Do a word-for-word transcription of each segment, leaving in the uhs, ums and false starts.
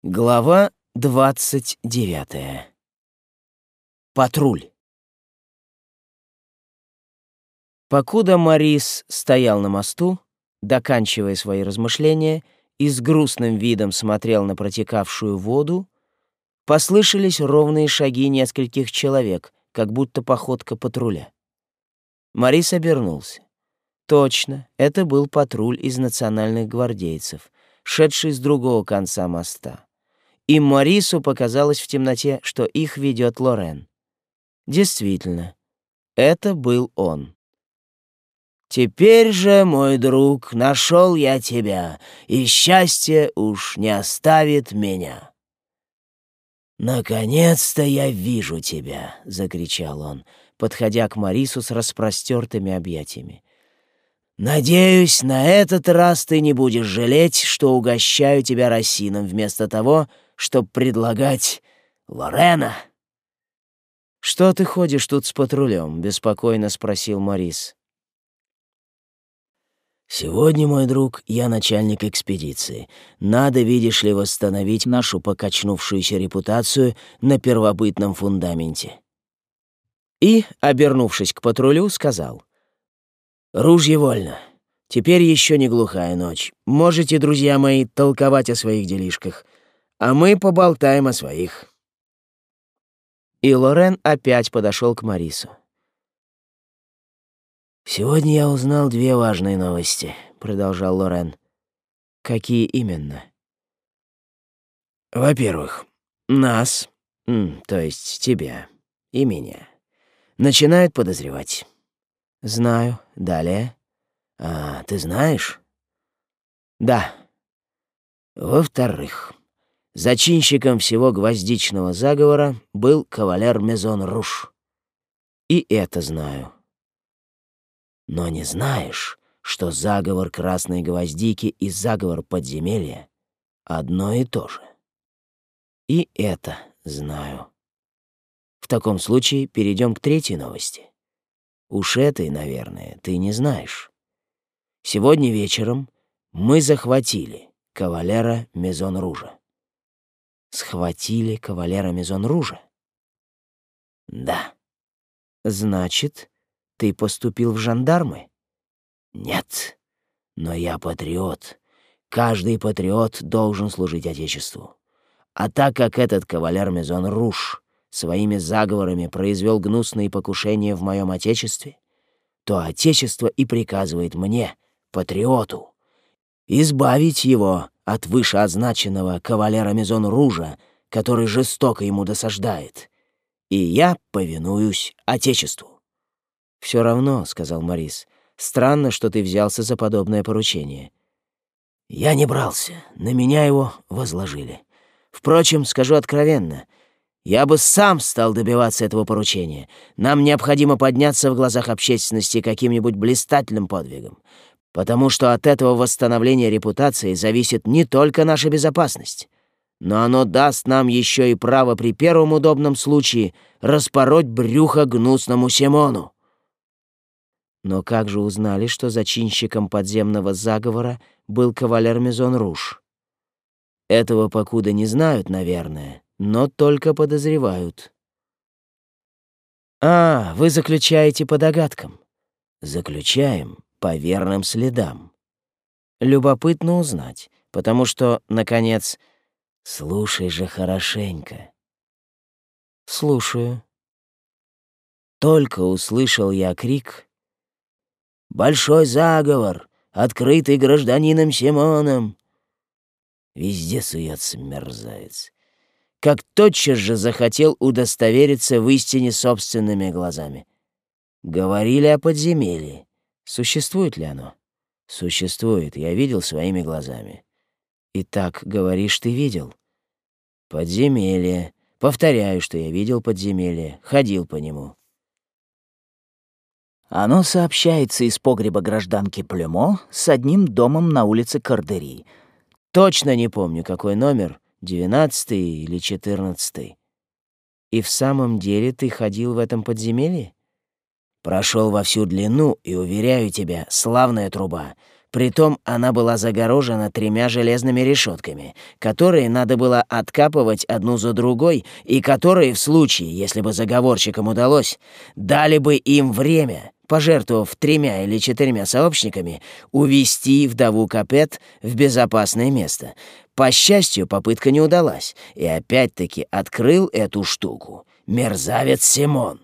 Глава двадцать девятая. Патруль. Покуда Морис стоял на мосту, доканчивая свои размышления и с грустным видом смотрел на протекавшую воду, послышались ровные шаги нескольких человек, как будто походка патруля. Морис обернулся. Точно, это был патруль из национальных гвардейцев, шедший с другого конца моста. И Морису показалось в темноте, что их ведет Лорен. Действительно, это был он. «Теперь же, мой друг, нашел я тебя, и счастье уж не оставит меня». «Наконец-то я вижу тебя», — закричал он, подходя к Морису с распростертыми объятиями. «Надеюсь, на этот раз ты не будешь жалеть, что угощаю тебя росином вместо того, чтобы предлагать Лорена». «Что ты ходишь тут с патрулем?» — беспокойно спросил Морис. «Сегодня, мой друг, я начальник экспедиции. Надо, видишь ли, восстановить нашу покачнувшуюся репутацию на первобытном фундаменте». И, обернувшись к патрулю, сказал: «Ружье вольно. Теперь еще не глухая ночь. Можете, друзья мои, толковать о своих делишках, а мы поболтаем о своих». И Лорен опять подошел к Морису. «Сегодня я узнал две важные новости», — продолжал Лорен. «Какие именно?» «Во-первых, нас, то есть тебя и меня, начинают подозревать». «Знаю. Далее?» «А, ты знаешь?» «Да». «Во-вторых, зачинщиком всего гвоздичного заговора был кавалер Мезон-Руж. И это знаю». «Но не знаешь, что заговор Красной Гвоздики и заговор Подземелья одно и то же?» «И это знаю». «В таком случае перейдем к третьей новости. Уж этой, наверное, ты не знаешь. Сегодня вечером мы захватили кавалера Мезон-Ружа». «Схватили кавалера Мезон-Ружа?» «Да». «Значит, ты поступил в жандармы?» «Нет, но я патриот. Каждый патриот должен служить Отечеству. А так как этот кавалер Мезон-Руж своими заговорами произвел гнусные покушения в моем Отечестве, то Отечество и приказывает мне, патриоту, избавить его от вышеозначенного кавалера Мезон-Ружа, который жестоко ему досаждает. И я повинуюсь Отечеству». «Все равно», — сказал Морис, — «странно, что ты взялся за подобное поручение». «Я не брался, на меня его возложили. Впрочем, скажу откровенно, я бы сам стал добиваться этого поручения. Нам необходимо подняться в глазах общественности каким-нибудь блистательным подвигом, потому что от этого восстановления репутации зависит не только наша безопасность, но оно даст нам еще и право при первом удобном случае распороть брюхо гнусному Симону». «Но как же узнали, что зачинщиком подземного заговора был кавалер Мезон-Руж?» «Этого покуда не знают, наверное, но только подозревают». «А, вы заключаете по догадкам?» «Заключаем по верным следам». «Любопытно узнать, потому что, наконец...» «Слушай же хорошенько». «Слушаю». «Только услышал я крик: большой заговор, открытый гражданином Симоном». Везде суется мерзавец. Как тотчас же захотел удостовериться в истине собственными глазами. Говорили о подземелье. Существует ли оно? Существует, я видел своими глазами. Итак, говоришь, ты видел? Подземелье. Повторяю, что я видел подземелье, ходил по нему. Оно сообщается из погреба гражданки Плюмо с одним домом на улице Кардери. Точно не помню, какой номер, двенадцатый или четырнадцатый. И в самом деле ты ходил в этом подземелье? Прошел во всю длину, и, уверяю тебя, славная труба. Притом она была загорожена тремя железными решетками, которые надо было откапывать одну за другой, и которые в случае, если бы заговорщикам удалось, дали бы им время, пожертвовав тремя или четырьмя сообщниками, увести вдову Капет в безопасное место. По счастью, попытка не удалась, и опять-таки открыл эту штуку мерзавец Симон.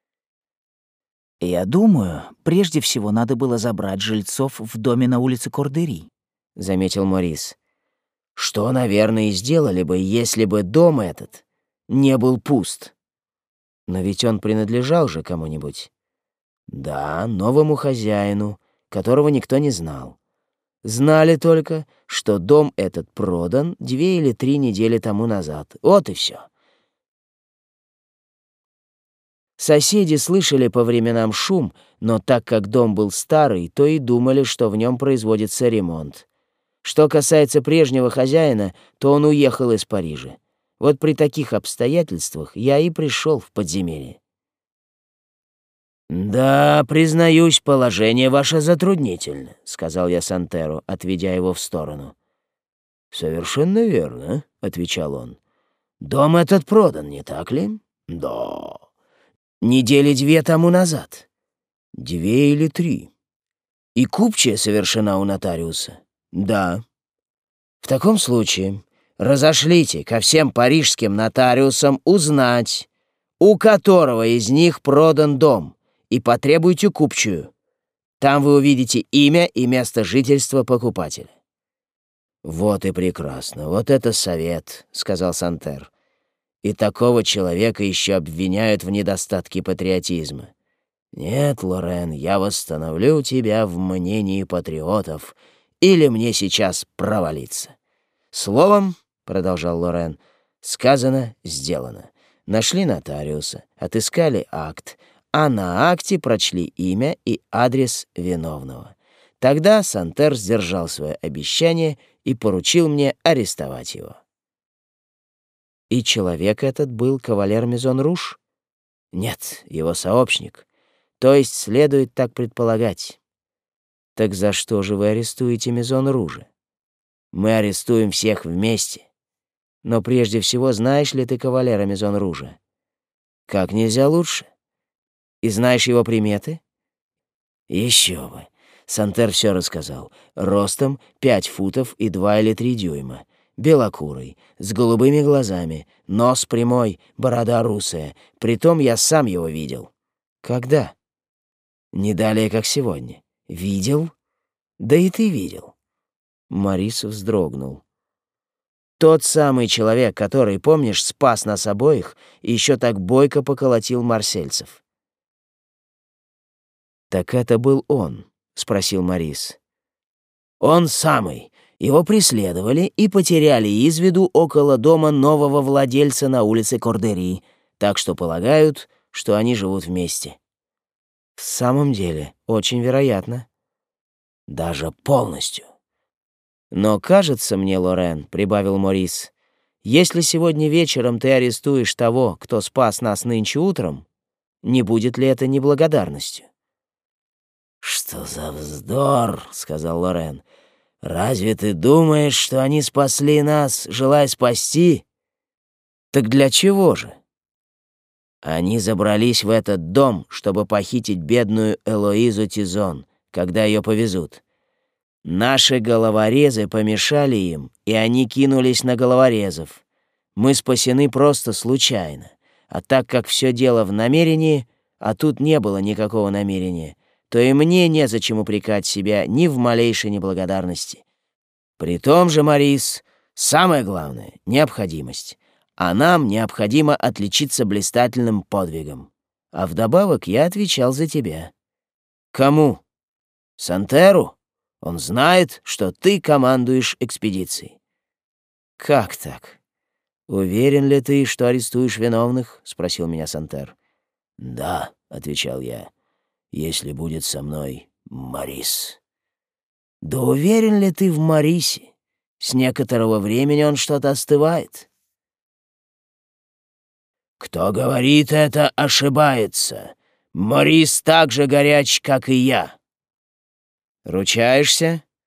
«Я думаю, прежде всего надо было забрать жильцов в доме на улице Кордери», — заметил Морис. «Что, наверное, и сделали бы, если бы дом этот не был пуст. Но ведь он принадлежал же кому-нибудь. Да, новому хозяину, которого никто не знал. Знали только, что дом этот продан две или три недели тому назад. Вот и все. Соседи слышали по временам шум, но так как дом был старый, то и думали, что в нем производится ремонт. Что касается прежнего хозяина, то он уехал из Парижа. Вот при таких обстоятельствах я и пришел в подземелье». «Да, признаюсь, положение ваше затруднительно», — сказал я Сантеру, отведя его в сторону. «Совершенно верно», — отвечал он. «Дом этот продан, не так ли?» «Да». «Недели две тому назад?» «Две или три». «И купчая совершена у нотариуса?» «Да». «В таком случае разошлите ко всем парижским нотариусам узнать, у которого из них продан дом, и потребуйте купчую. Там вы увидите имя и место жительства покупателя». «Вот и прекрасно, вот это совет», — сказал Сантер. «И такого человека еще обвиняют в недостатке патриотизма. Нет, Лорен, я восстановлю тебя в мнении патриотов, или мне сейчас провалиться. Словом, — продолжал Лорен, — сказано, сделано. Нашли нотариуса, отыскали акт, а на акте прочли имя и адрес виновного. Тогда Сантер сдержал свое обещание и поручил мне арестовать его». «И человек этот был кавалер Мезон-Руж?» «Нет, его сообщник. То есть следует так предполагать». «Так за что же вы арестуете Мезон-Ружа?» «Мы арестуем всех вместе. Но прежде всего, знаешь ли ты кавалера Мезон-Ружа?» «Как нельзя лучше. И знаешь его приметы?» «Еще бы. Сантер все рассказал. Ростом пять футов и два или три дюйма. Белокурый, с голубыми глазами, нос прямой, борода русая. Притом я сам его видел». «Когда?» «Не далее, как сегодня». «Видел? Да и ты видел». Морис вздрогнул. «Тот самый человек, который, помнишь, спас нас обоих и еще так бойко поколотил марсельцев». «Так это был он?» — спросил Морис. «Он самый. Его преследовали и потеряли из виду около дома нового владельца на улице Кордери, так что полагают, что они живут вместе». «В самом деле, очень вероятно». «Даже полностью». «Но кажется мне, Лорен, — прибавил Морис, — если сегодня вечером ты арестуешь того, кто спас нас нынче утром, не будет ли это неблагодарностью?» «Что за вздор, — сказал Лорен. — Разве ты думаешь, что они спасли нас, желая спасти? Так для чего же? Они забрались в этот дом, чтобы похитить бедную Элоизу Тизон, когда ее повезут. Наши головорезы помешали им, и они кинулись на головорезов. Мы спасены просто случайно. А так как все дело в намерении, а тут не было никакого намерения, то и мне незачем упрекать себя ни в малейшей неблагодарности. При том же, Морис, самое главное — необходимость. А нам необходимо отличиться блистательным подвигом. А вдобавок я отвечал за тебя». «Кому?» «Сантеру. Он знает, что ты командуешь экспедицией». «Как так? Уверен ли ты, что арестуешь виновных?» — спросил меня Сантер. «Да», — отвечал я, — «если будет со мной Морис». «Да уверен ли ты в Морисе? С некоторого времени он что-то остывает». «Кто говорит это, ошибается. Морис так же горяч, как и я». «Ручаешься?»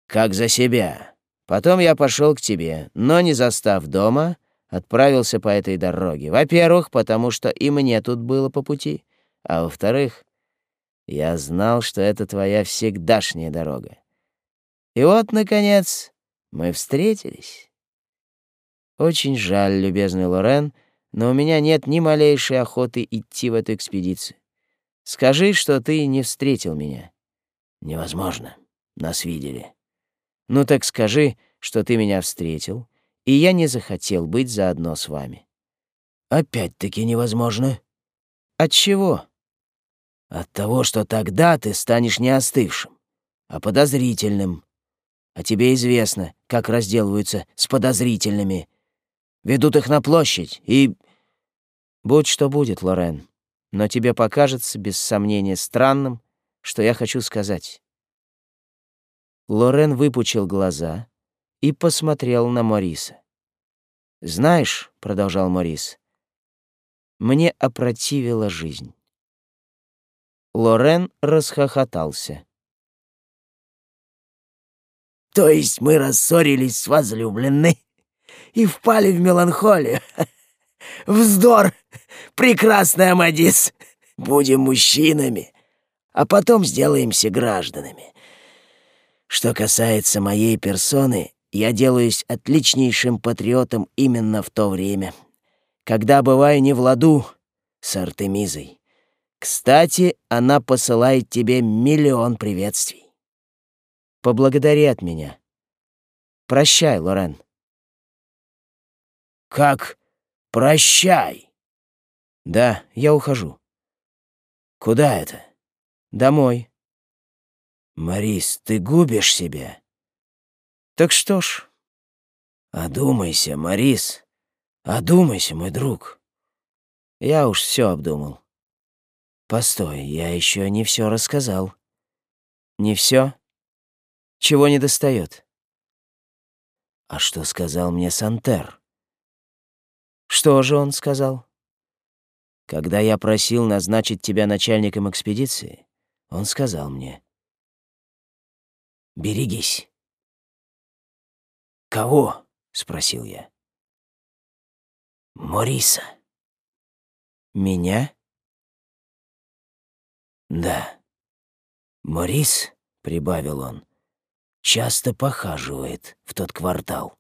как за себя. Потом я пошел к тебе, но, не застав дома, отправился по этой дороге. Во-первых, потому что и мне тут было по пути, а во-вторых, я знал, что это твоя всегдашняя дорога. И вот, наконец, мы встретились. Очень жаль, любезный Лорен, но у меня нет ни малейшей охоты идти в эту экспедицию. Скажи, что ты не встретил меня. Невозможно. Нас видели. Ну так скажи, что ты меня встретил, и я не захотел быть заодно с вами. Опять-таки невозможно. От чего? От того, что тогда ты станешь не остывшим, а подозрительным. А тебе известно, как разделываются с подозрительными. Ведут их на площадь и... Будь что будет, Лорен, но тебе покажется, без сомнения, странным, что я хочу сказать. Лорен выпучил глаза и посмотрел на Мориса. «Знаешь, — продолжал Морис, — мне опротивила жизнь». Лорен расхохотался. «То есть мы рассорились с возлюбленной и впали в меланхолию? Вздор, прекрасный Амадис! Будем мужчинами, а потом сделаемся гражданами. Что касается моей персоны, я делаюсь отличнейшим патриотом именно в то время, когда бываю не в ладу с Артемизой. Кстати, она посылает тебе миллион приветствий. Поблагодари от меня. Прощай, Лорен». «Как прощай?» «Да, я ухожу». «Куда это?» «Домой». «Морис, ты губишь себя». «Так что ж?» «Одумайся, Морис, одумайся, мой друг». «Я уж все обдумал». «Постой, я еще не все рассказал». «Не все? Чего недостает?» «А что сказал мне Сантер?» «Что же он сказал?» «Когда я просил назначить тебя начальником экспедиции, он сказал мне: берегись». «Кого?» — спросил я. «Мориса». «Меня?» «Да. Морис, — прибавил он, — часто похаживает в тот квартал».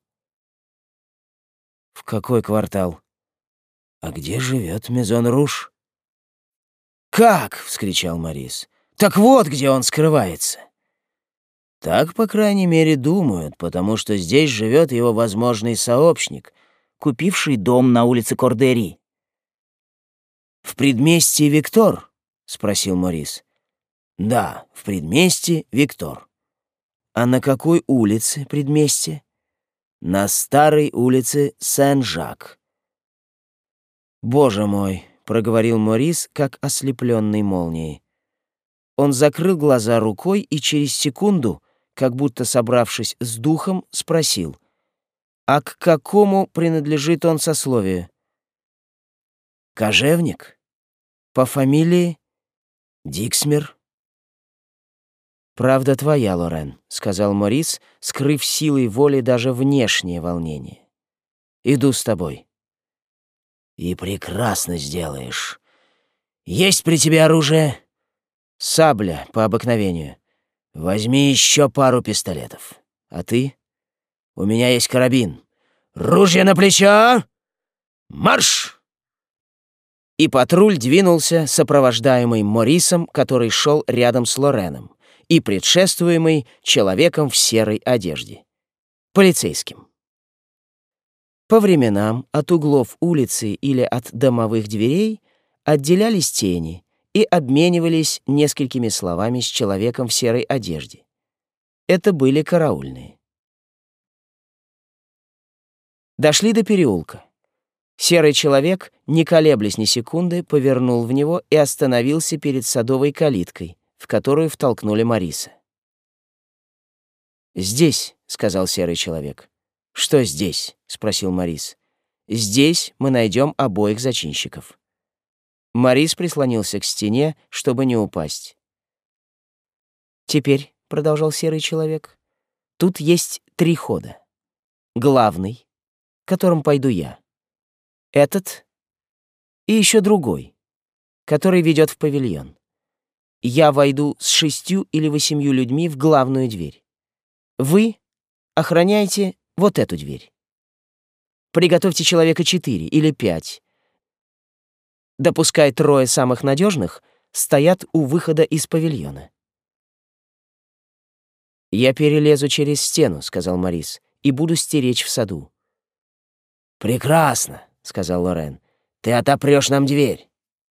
«В какой квартал?» «А где живет Мезон Руж?» «Как?» — вскричал Морис. «Так вот, где он скрывается». «Так, по крайней мере, думают, потому что здесь живет его возможный сообщник, купивший дом на улице Кордери. «В предместье Виктор?» — спросил Морис. «Да, в предместье Виктор». «А на какой улице предместье?» «На старой улице Сен-Жак». «Боже мой!» — проговорил Морис, как ослепленный молнией. Он закрыл глаза рукой и через секунду, как будто собравшись с духом, спросил: «А к какому принадлежит он сословию?» «Кожевник? По фамилии Диксмир?» «Правда твоя, Лорен», — сказал Морис, скрыв силой воли даже внешнее волнение. «Иду с тобой». «И прекрасно сделаешь. Есть при тебе оружие?» «Сабля, по обыкновению». «Возьми еще пару пистолетов. А ты?» «У меня есть карабин. Ружье на плечо! Марш!» И патруль двинулся, сопровождаемый Морисом, который шел рядом с Лореном, и предшествуемый человеком в серой одежде, полицейским. По временам от углов улицы или от домовых дверей отделялись тени и обменивались несколькими словами с человеком в серой одежде. Это были караульные. Дошли до переулка. Серый человек, не колеблясь ни секунды, повернул в него и остановился перед садовой калиткой, в которую втолкнули Мориса. «Здесь», — сказал серый человек. «Что здесь?» — спросил Морис. «Здесь мы найдем обоих зачинщиков». Морис прислонился к стене, чтобы не упасть. «Теперь», — продолжал серый человек, Тут есть три хода. Главный, которым пойду я. Этот и еще другой, который ведет в павильон. Я войду с шестью или восемью людьми в главную дверь. Вы охраняйте вот эту дверь. Приготовьте человека четыре или пять. Допускай трое самых надежных стоят у выхода из павильона. «Я перелезу через стену», — сказал Морис, — «и буду стеречь в саду». «Прекрасно», — сказал Лорен. «Ты отопрёшь нам дверь».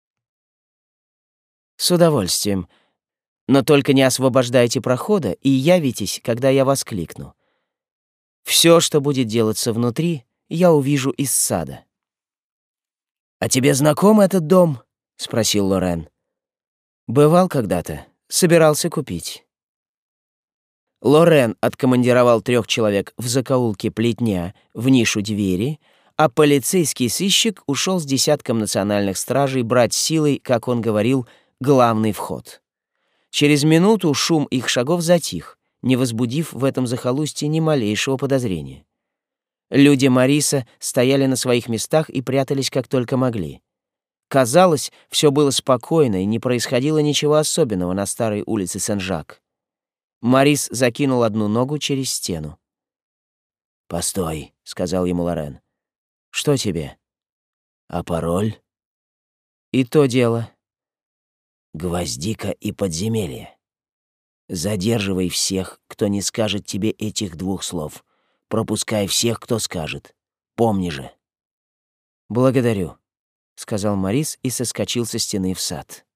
«С удовольствием. Но только не освобождайте прохода и явитесь, когда я вас кликну. Все, что будет делаться внутри, я увижу из сада». «А тебе знаком этот дом?» — спросил Лорен. «Бывал когда-то. Собирался купить». Лорен откомандировал трех человек в закоулке плетня в нишу двери, а полицейский сыщик ушел с десятком национальных стражей брать силой, как он говорил, главный вход. Через минуту шум их шагов затих, не возбудив в этом захолустье ни малейшего подозрения. Люди Мориса стояли на своих местах и прятались как только могли. Казалось, все было спокойно и не происходило ничего особенного на старой улице Сен-Жак. Морис закинул одну ногу через стену. «Постой», — сказал ему Лорен. «Что тебе?» «А пароль?» «И то дело». «Гвоздика и подземелье. Задерживай всех, кто не скажет тебе этих двух слов. Пропускай всех, кто скажет. Помни же». «Благодарю», — сказал Морис и соскочил со стены в сад.